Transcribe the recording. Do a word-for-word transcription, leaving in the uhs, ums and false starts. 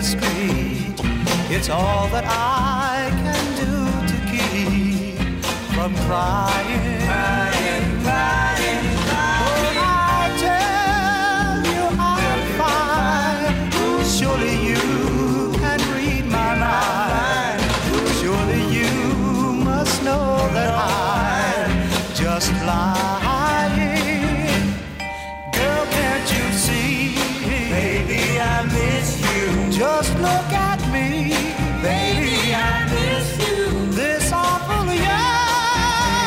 kiss me. It's all that I can do to keep from crying, crying, crying.